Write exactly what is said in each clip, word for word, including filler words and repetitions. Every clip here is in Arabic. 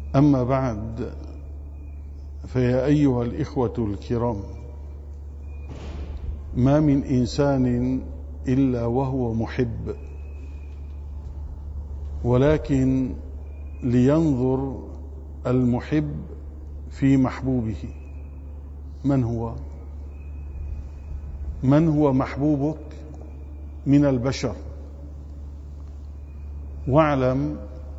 أما بعد، فيا أيها الإخوة الكرام، ما من إنسان إلا وهو محب، ولكن لينظر المحب في محبوبه. من هو من هو محبوبك من البشر؟ واعلم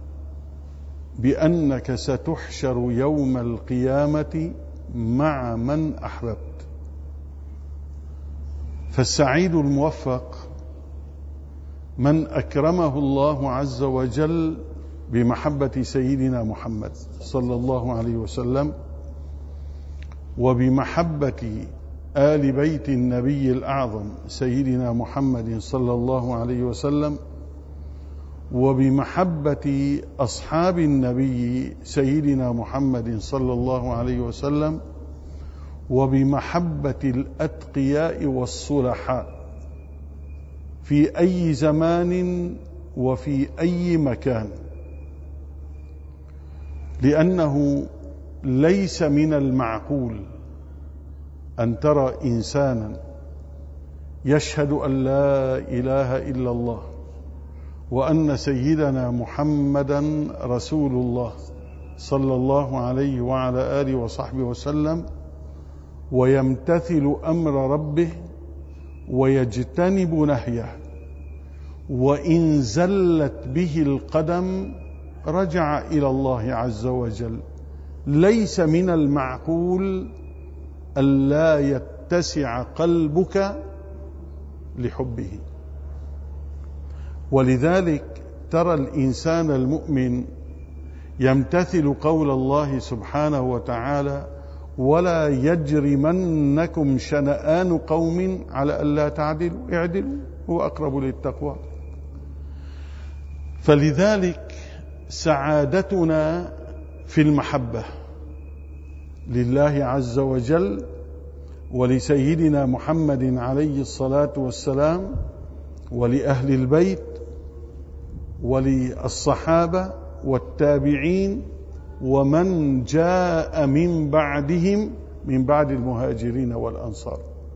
بأنك ستحشر يوم القيامة مع من أحببت. فالسعيد الموفق من أكرمه الله عز وجل بمحبة سيدنا محمد صلى الله عليه وسلم، وبمحبة آل بيت النبي الأعظم سيدنا محمد صلى الله عليه وسلم، وبمحبة أصحاب النبي سيدنا محمد صلى الله عليه وسلم، وبمحبة الأتقياء والصلحاء في أي زمان وفي أي مكان. لأنه ليس من المعقول أن ترى إنسانا يشهد أن لا إله إلا الله وأن سيدنا محمدا رسول الله صلى الله عليه وعلى آله وصحبه وسلم، ويمتثل أمر ربه ويجتنب نهيه، وإن زلت به القدم رجع إلى الله عز وجل. ليس من المعقول ألا يتسع قلبك لحبه. ولذلك ترى الإنسان المؤمن يمتثل قول الله سبحانه وتعالى: ولا يجرمنكم شنآن قوم على ألا تعدلوا اعدلوا هو أقرب للتقوى. فلذلك سعادتنا في المحبة لله عز وجل ولسيدنا محمد عليه الصلاة والسلام، ولأهل البيت، وللصحابة والتابعين، ومن جاء من بعدهم من بعد المهاجرين والأنصار،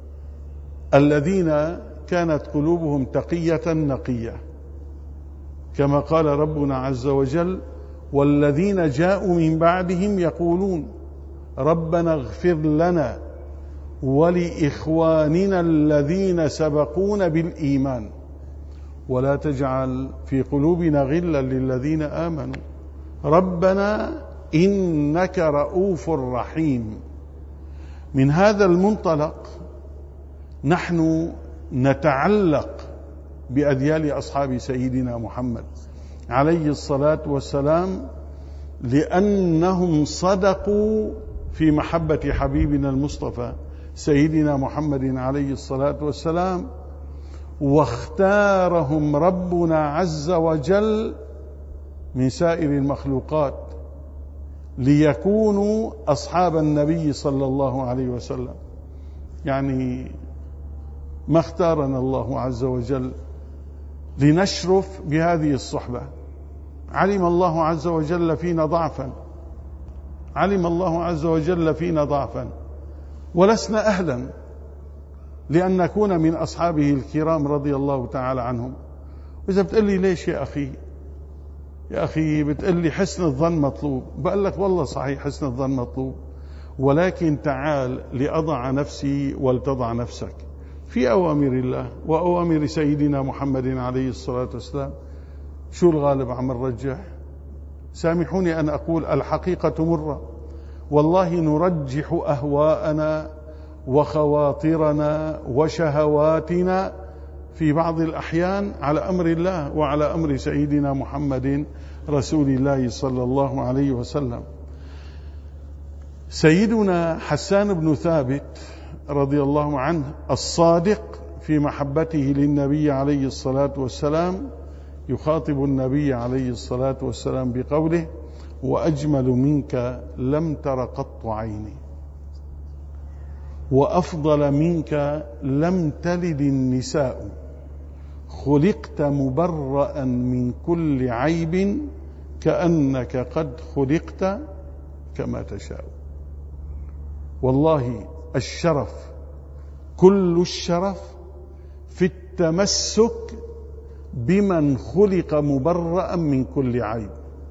الذين كانت قلوبهم تقية نقية، كما قال ربنا عز وجل: والذين جاءوا من بعدهم يقولون ربنا اغفر لنا ولإخواننا الذين سبقونا بالإيمان ولا تجعل في قلوبنا غلا للذين آمنوا ربنا إنك رؤوف رحيم. من هذا المنطلق نحن نتعلق بأذيال أصحاب سيدنا محمد عليه الصلاة والسلام، لأنهم صدقوا في محبة حبيبنا المصطفى سيدنا محمد عليه الصلاة والسلام، واختارهم ربنا عز وجل من سائر المخلوقات ليكونوا أصحاب النبي صلى الله عليه وسلم. يعني ما اختارنا الله عز وجل لنشرف بهذه الصحبة. علم الله عز وجل فينا ضعفا علم الله عز وجل فينا ضعفا ولسنا أهلا لأن نكون من أصحابه الكرام رضي الله تعالى عنهم. وإذا بتقول لي ليش يا أخي يا أخي بتقول لي حسن الظن مطلوب، بقول لك والله صحيح حسن الظن مطلوب، ولكن تعال لأضع نفسي ولتضع نفسك في أوامر الله وأوامر سيدنا محمد عليه الصلاة والسلام. شو الغالب عم نرجح؟ سامحوني أن أقول الحقيقة مرة، والله نرجح أهواءنا وخواطرنا وشهواتنا في بعض الأحيان على أمر الله وعلى أمر سيدنا محمد رسول الله صلى الله عليه وسلم. سيدنا حسان بن ثابت رضي الله عنه الصادق في محبته للنبي عليه الصلاة والسلام يخاطب النبي عليه الصلاة والسلام بقوله: وأجمل منك لم تر قط عيني، وأفضل منك لم تلد النساء، خلقت مبرأ من كل عيب كأنك قد خلقت كما تشاء. والله الشرف كل الشرف في التمسك بمن خلق مبرأ من كل عيب.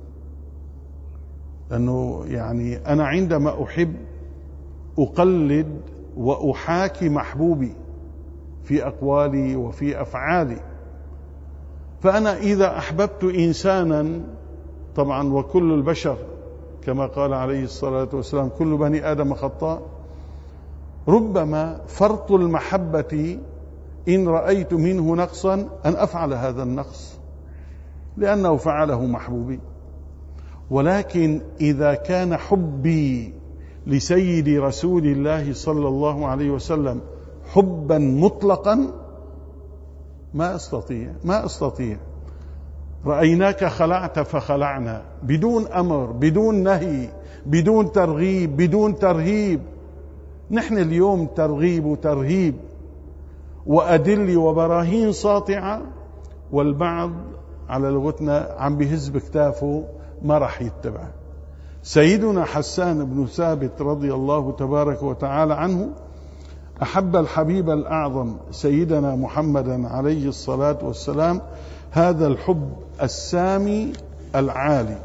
لأنه يعني أنا عندما أحب أقلد وأحاكي محبوبي في أقوالي وفي أفعالي. فأنا إذا أحببت إنسانا، طبعا وكل البشر كما قال عليه الصلاة والسلام كل بني آدم خطاء، ربما فرط المحبة إن رأيت منه نقصا أن أفعل هذا النقص لأنه فعله محبوبي. ولكن إذا كان حبي لسيد رسول الله صلى الله عليه وسلم حبا مطلقا ما أستطيع ما أستطيع رأيناك خلعت فخلعنا، بدون أمر، بدون نهي، بدون ترغيب، بدون ترهيب. نحن اليوم ترغيب وترهيب وأدل وبراهين ساطعة، والبعض على لغتنا عم بهز بكتافه ما راح يتبع. سيدنا حسان بن ثابت رضي الله تبارك وتعالى عنه أحب الحبيب الأعظم سيدنا محمدا عليه الصلاة والسلام هذا الحب السامي العالي.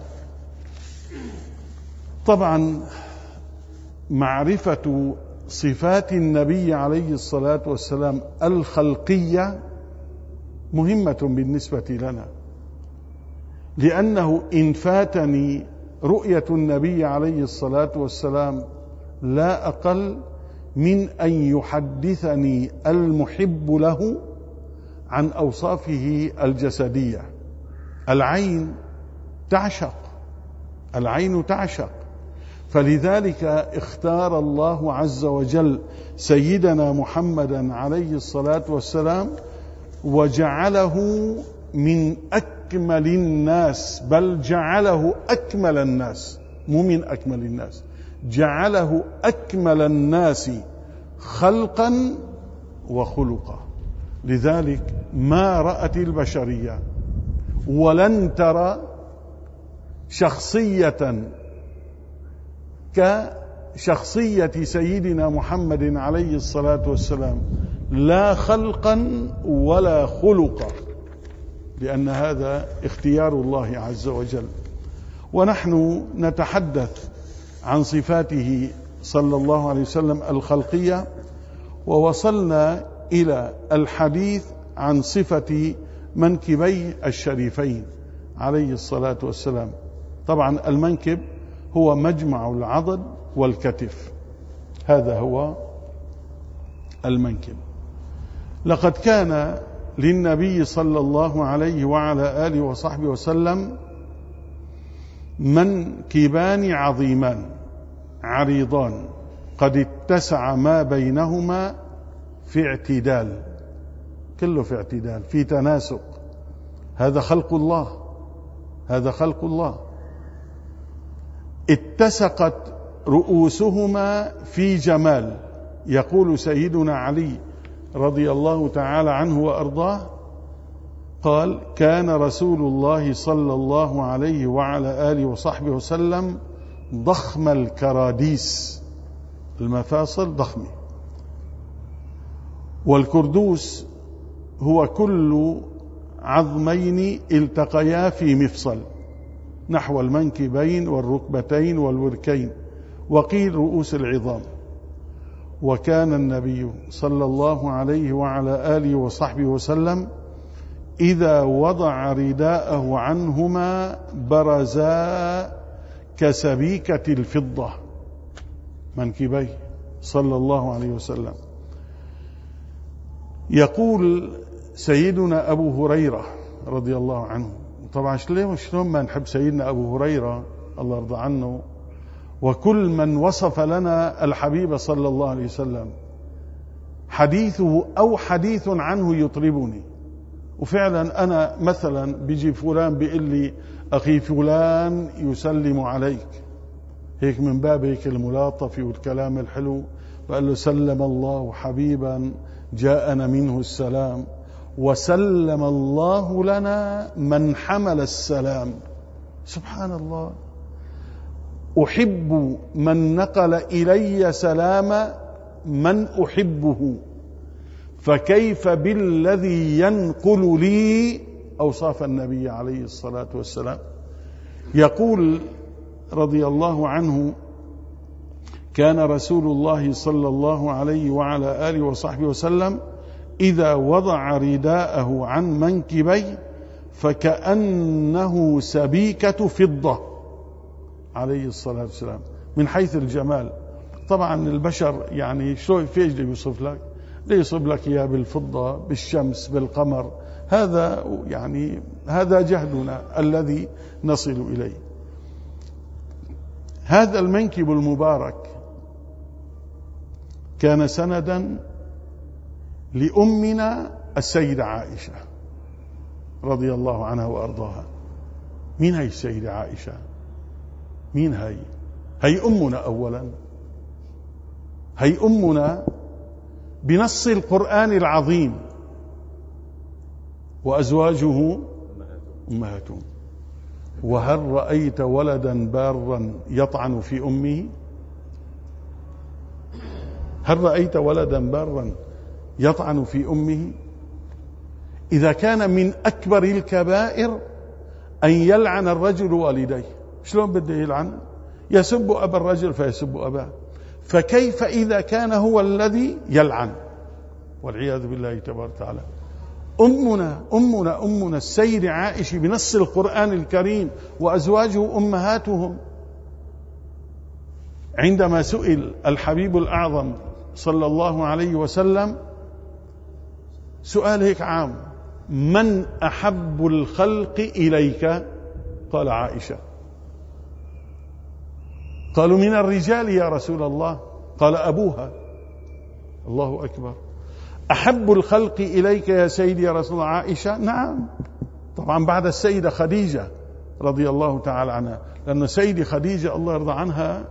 طبعا معرفة صفات النبي عليه الصلاة والسلام الخلقية مهمة بالنسبة لنا، لأنه إن فاتني رؤية النبي عليه الصلاة والسلام لا أقل من أن يحدثني المحب له عن أوصافه الجسدية. العين تعشق، العين تعشق، فلذلك اختار الله عز وجل سيدنا محمدا عليه الصلاة والسلام وجعله من أكمل الناس، بل جعله أكمل الناس، مو من أكمل الناس، جعله أكمل الناس خلقا وخلقا. لذلك ما رأت البشرية ولن ترى شخصية كشخصية سيدنا محمد عليه الصلاة والسلام، لا خلقا ولا خلقا، لأن هذا اختيار الله عز وجل. ونحن نتحدث عن صفاته صلى الله عليه وسلم الخلقية، ووصلنا إلى الحديث عن صفة منكبي الشريفين عليه الصلاة والسلام. طبعا المنكب هو مجمع العضد والكتف، هذا هو المنكب. لقد كان للنبي صلى الله عليه وعلى آله وصحبه وسلم منكبان عظيمان عريضان قد اتسع ما بينهما في اعتدال، كله في اعتدال، في تناسق. هذا خلق الله، هذا خلق الله. اتسقت رؤوسهما في جمال. يقول سيدنا علي رضي الله تعالى عنه وأرضاه قال: كان رسول الله صلى الله عليه وعلى آله وصحبه وسلم ضخم الكراديس، المفاصل ضخمة، والكردوس هو كل عظمين التقيا في مفصل نحو المنكبين والركبتين والوركين، وقيل رؤوس العظام. وكان النبي صلى الله عليه وعلى آله وصحبه وسلم إذا وضع رداءه عنهما برزا كسبيكة الفضة، منكبيه صلى الله عليه وسلم. يقول سيدنا أبو هريرة رضي الله عنه، طبعا شلون ما نحب سيدنا أبو هريرة الله يرضى عنه، وكل من وصف لنا الحبيب صلى الله عليه وسلم حديثه أو حديث عنه يطربني. وفعلا أنا مثلا بيجي فلان بيقول لي أخي فلان يسلم عليك، هيك من باب هيك الملاطفة والكلام الحلو، وقال له: سلم الله حبيبا جاءنا منه السلام، وسلم الله لنا من حمل السلام، سبحان الله. أحب من نقل إلي سلام من أحبه، فكيف بالذي ينقل لي أوصاف النبي عليه الصلاة والسلام. يقول رضي الله عنه: كان رسول الله صلى الله عليه وعلى آله وصحبه وسلم إذا وضع رداءه عن منكبيه فكأنه سبيكة فضة عليه الصلاة والسلام، من حيث الجمال. طبعا البشر يعني شو في ايش يوصف لك؟ يوصف لك إياه بالفضة، بالشمس، بالقمر. هذا يعني هذا جهدنا الذي نصل إليه. هذا المنكب المبارك كان سندا لأمنا السيدة عائشة رضي الله عنها وأرضاها. مين هي السيدة عائشة؟ مين هي؟ هي أمنا أولا، هي أمنا بنص القرآن العظيم: وأزواجه أمهاتهم. وهل رأيت ولدا بارا يطعن في أمه؟ هل رأيت ولدا بارا يطعن في أمه؟ إذا كان من أكبر الكبائر أن يلعن الرجل والديه، شلون بده يلعن؟ يسب أبا الرجل فيسب أباه، فكيف إذا كان هو الذي يلعن؟ والعياذ بالله تبارك وتعالى. أمنا أمنا أمنا السيدة عائشة بنص القرآن الكريم: وأزواجه أمهاتهم. عندما سئل الحبيب الأعظم صلى الله عليه وسلم سؤال هيك عام: من أحب الخلق إليك؟ قال: عائشة. قالوا: من الرجال يا رسول الله؟ قال: أبوها. الله أكبر. أحب الخلق إليك يا سيدي يا رسول الله عائشة؟ نعم، طبعا بعد السيدة خديجة رضي الله تعالى عنها، لأن سيدة خديجة الله يرضى عنها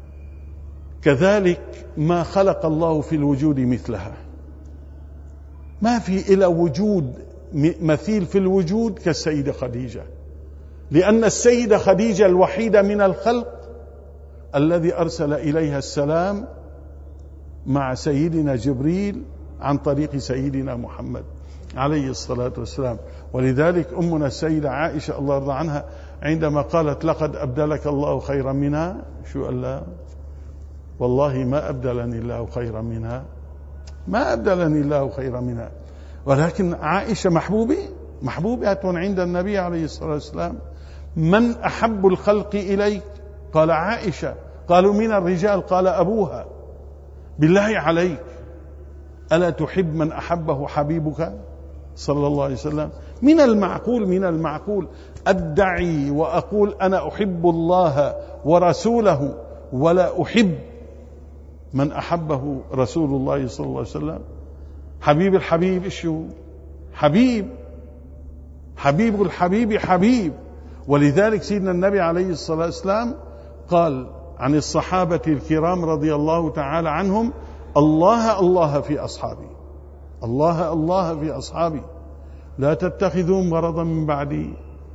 كذلك ما خلق الله في الوجود مثلها. ما في إلى وجود مثيل في الوجود كالسيدة خديجة، لأن السيدة خديجة الوحيدة من الخلق الذي أرسل إليها السلام مع سيدنا جبريل عن طريق سيدنا محمد عليه الصلاة والسلام. ولذلك أمنا السيدة عائشة الله يرضى عنها عندما قالت: لقد أبدلك الله خيرا منها، شو قال لها؟ والله ما أبدلني الله خيرا منها، ما أبدلني الله خيرا منها. ولكن عائشة محبوبة محبوبة عند النبي عليه الصلاة والسلام. من أحب الخلق إليك؟ قال: عائشة. قالوا: من الرجال؟ قال: أبوها. بالله عليك، ألا تحب من أحبه حبيبك صلى الله عليه وسلم؟ من المعقول من المعقول أدعي وأقول أنا أحب الله ورسوله ولا أحب من أحبه رسول الله صلى الله عليه وسلم؟ حبيب الحبيب إيش هو؟ حبيب حبيب الحبيب حبيب. ولذلك سيدنا النبي عليه الصلاة والسلام قال عن الصحابة الكرام رضي الله تعالى عنهم: الله الله في أصحابي، الله الله في أصحابي، لا تتخذوا مرضا من بعدي،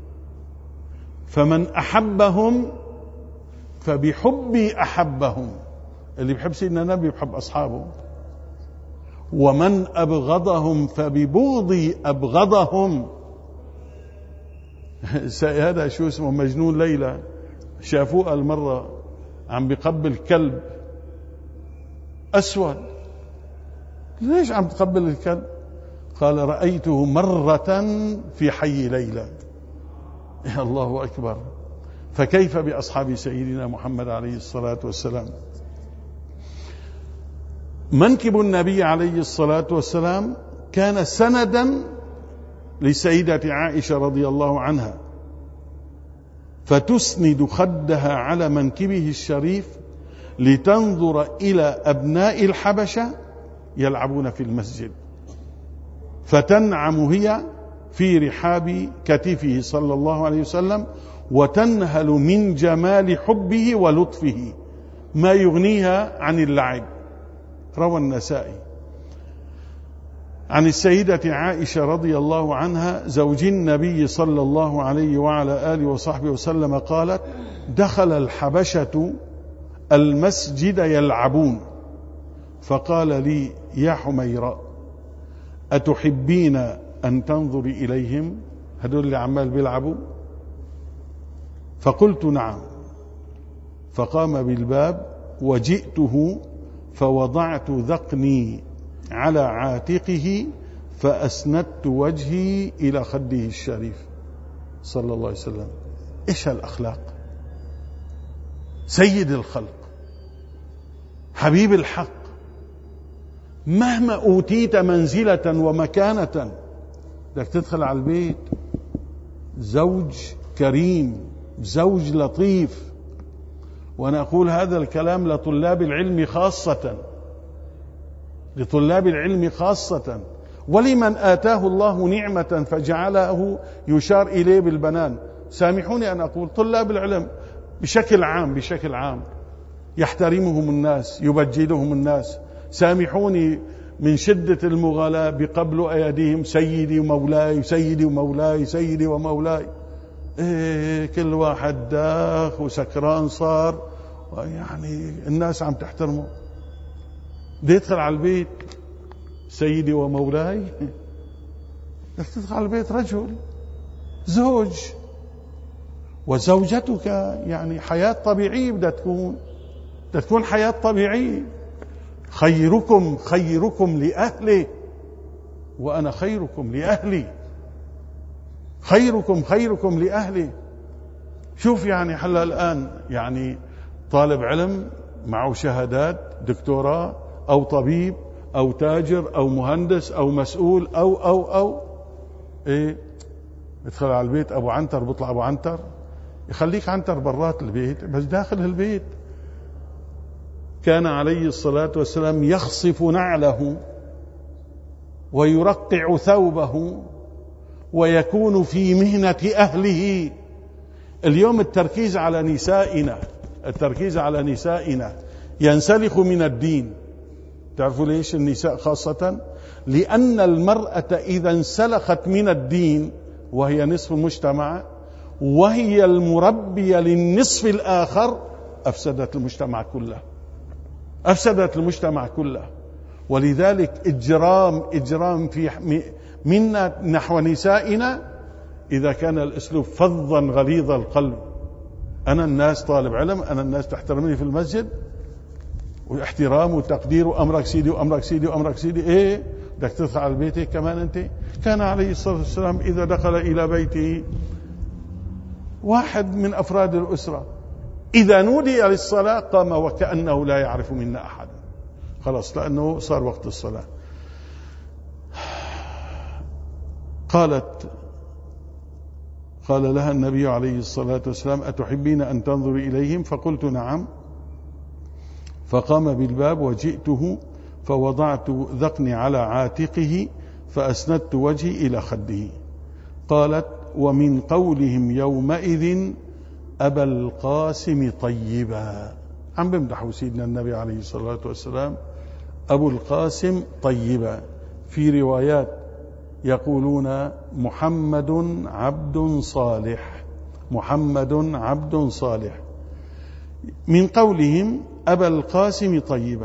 فمن أحبهم فبحبي أحبهم. اللي بحب سيدنا النبي بحب أصحابه. ومن أبغضهم فببغضي أبغضهم. هذا شو اسمه مجنون ليلى، شافوه المرة عم بيقبل كلب أسود. ليش عم تقبل الكلب؟ قال: رأيته مرة في حي ليلى. يا الله أكبر. فكيف بأصحاب سيدنا محمد عليه الصلاة والسلام؟ منكب النبي عليه الصلاة والسلام كان سندا لسيدة عائشة رضي الله عنها، فتسند خدها على منكبه الشريف لتنظر إلى أبناء الحبشة يلعبون في المسجد، فتنعم هي في رحاب كتفه صلى الله عليه وسلم، وتنهل من جمال حبه ولطفه ما يغنيها عن اللعب. روى النسائي عن السيدة عائشة رضي الله عنها زوج النبي صلى الله عليه وعلى آله وصحبه وسلم قالت: دخل الحبشة المسجد يلعبون، فقال لي: يا حميراء، أتحبين أن تنظري إليهم؟ هدول اللي عمال بيلعبوا. فقلت: نعم. فقام بالباب وجئته فوضعت ذقني على عاتقه فأسندت وجهي إلى خده الشريف صلى الله عليه وسلم. إيش هالأخلاق؟ سيد الخلق، حبيب الحق، مهما أوتيت منزلة ومكانة بدك تدخل على البيت زوج كريم، زوج لطيف. وأنا أقول هذا الكلام لطلاب العلم خاصة، لطلاب العلم خاصة، ولمن آتاه الله نعمة فجعله يشار إليه بالبنان. سامحوني أن أقول طلاب العلم بشكل عام، بشكل عام يحترمهم الناس، يبجلهم الناس. سامحوني من شدة المغالاة بقبل أيديهم: سيدي ومولاي، سيدي ومولاي، سيدي ومولاي. إيه، كل واحد داخ وسكران صار، يعني الناس عم تحترمه. بدي يدخل على البيت سيدي ومولاي؟ بدك تدخل على البيت رجل، زوج، وزوجتك يعني حياة طبيعية بدها تكون، بدها تكون حياة طبيعية. خيركم خيركم لأهله وأنا خيركم لأهلي. خيركم خيركم لأهلي. شوف يعني حلا الآن يعني طالب علم معه شهادات دكتوراه أو طبيب أو تاجر أو مهندس أو مسؤول أو أو أو إيه، يدخل على البيت أبو عنتر، بيطلع أبو عنتر. يخليك عنتر برات البيت، بس داخل البيت كان عليه الصلاة والسلام يخصف نعله ويرقع ثوبه ويكون في مهنة أهله. اليوم التركيز على نسائنا، التركيز على نسائنا ينسلخ من الدين. تعرفوا ليش النساء خاصة؟ لأن المرأة إذا انسلخت من الدين وهي نصف المجتمع وهي المربية للنصف الآخر أفسدت المجتمع كله، أفسدت المجتمع كله. ولذلك إجرام إجرام في منا نحو نسائنا إذا كان الأسلوب فظا غليظ القلب. أنا الناس طالب علم، أنا الناس تحترمني في المسجد، واحترام وتقدير، وأمرك سيدي وأمرك سيدي وأمرك سيدي. إيه بدك تدخل على بيتك كمان أنت؟ كان عليه الصلاة والسلام إذا دخل إلى بيته واحد من أفراد الأسرة إذا نودي للصلاة قام وكأنه لا يعرف منا أحد، خلاص، لأنه صار وقت الصلاة. قالت قال لها النبي عليه الصلاة والسلام: أتحبين أن تنظري إليهم؟ فقلت: نعم. فقام بالباب وجئته فوضعت ذقني على عاتقه فأسندت وجهي إلى خده. قالت: ومن قولهم يومئذ أبا القاسم طيبا. عم بمدحوا سيدنا النبي عليه الصلاة والسلام أبو القاسم طيبا. في روايات يقولون محمد عبد صالح، محمد عبد صالح. من قولهم أبا القاسم طيبا.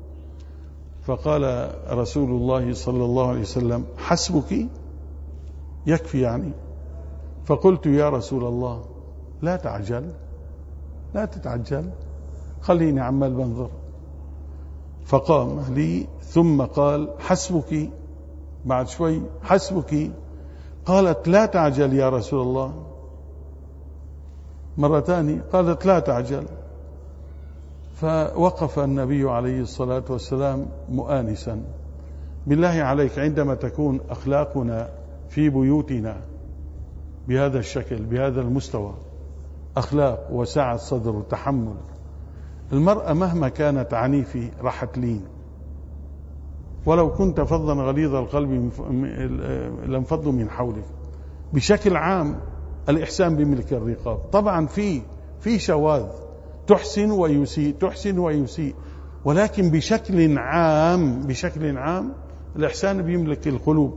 فقال رسول الله صلى الله عليه وسلم: حسبك، يكفي يعني. فقلت: يا رسول الله لا تعجل، لا تتعجل، خليني عمال بنظر. فقام لي ثم قال: حسبك. بعد شوي: حسبك. قالت: لا تعجل يا رسول الله. مرة ثانية قالت: لا تعجل. فوقف النبي عليه الصلاة والسلام مؤانسا: بالله عليك، عندما تكون أخلاقنا في بيوتنا بهذا الشكل، بهذا المستوى، أخلاق وسعة صدر وتحمل، المرأة مهما كانت عنيفة راح تلين. ولو كنت فظا غليظ القلب لانفضوا من حولك. بشكل عام الإحسان بملك الرقاب. طبعا في في شواذ تحسن ويسيء، تحسن ويسيء، ولكن بشكل عام بشكل عام الإحسان بيملك القلوب.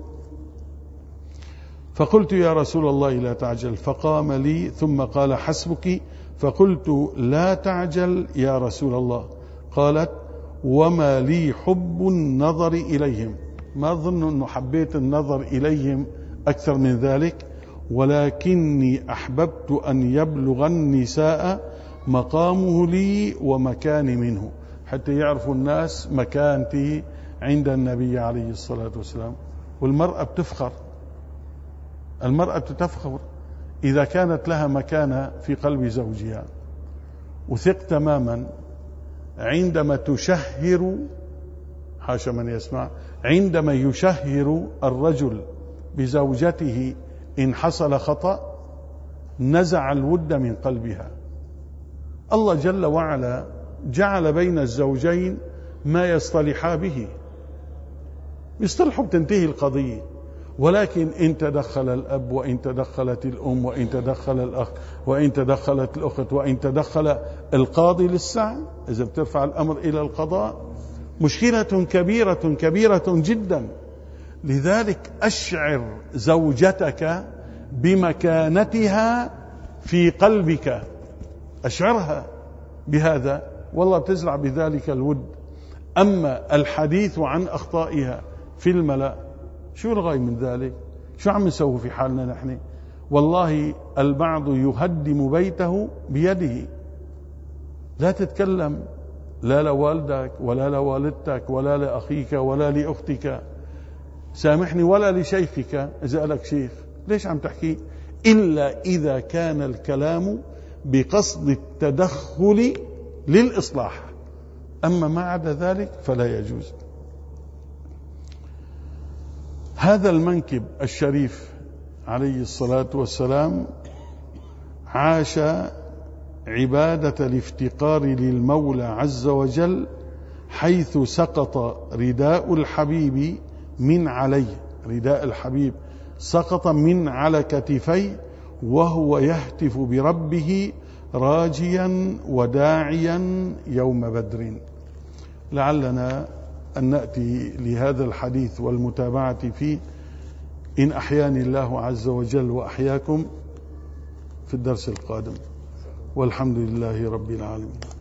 فقلت يا رسول الله لا تعجل، فقام لي ثم قال حسبك، فقلت لا تعجل يا رسول الله. قالت وما لي حب النظر إليهم، ما أظن أنه حبيت النظر إليهم أكثر من ذلك، ولكني أحببت أن يبلغ النساء مقامه لي ومكاني منه، حتى يعرفوا الناس مكانتي عند النبي عليه الصلاة والسلام. والمرأة بتفخر، المرأة تفخر إذا كانت لها مكانة في قلب زوجها. وثق تماما عندما تشهر، حاشا من يسمع، عندما يشهر الرجل بزوجته إن حصل خطأ نزع الود من قلبها. الله جل وعلا جعل بين الزوجين ما يصطلحا به، يصطلحوا بتنتهي القضية. ولكن إن تدخل الأب، وإن تدخلت الأم، وإن تدخل الأخ، وإن تدخلت الأخت، وإن تدخل القاضي للساعة، إذا بترفع الأمر إلى القضاء، مشكلة كبيرة كبيرة جدا. لذلك أشعر زوجتك بمكانتها في قلبك، أشعرها بهذا، والله بتزرع بذلك الود. أما الحديث عن أخطائها في الملأ، شو الغاية من ذلك؟ شو عم نسوي في حالنا نحن؟ والله البعض يهدم بيته بيده. لا تتكلم لا لوالدك ولا لوالدتك ولا لأخيك ولا لأختك، سامحني، ولا لشيخك إذا قالك شيخ. ليش عم تحكي؟ إلا إذا كان الكلام بقصد التدخل للإصلاح، أما ما عدا ذلك فلا يجوز. هذا المنكب الشريف عليه الصلاة والسلام عاش عبادة الافتقار للمولى عز وجل، حيث سقط رداء الحبيب من عليه، رداء الحبيب سقط من على كتفيه، وهو يهتف بربه راجيا وداعيا يوم بدر. لعلنا أن نأتي لهذا الحديث والمتابعة فيه إن أحياني الله عز وجل وأحياكم في الدرس القادم، والحمد لله رب العالمين.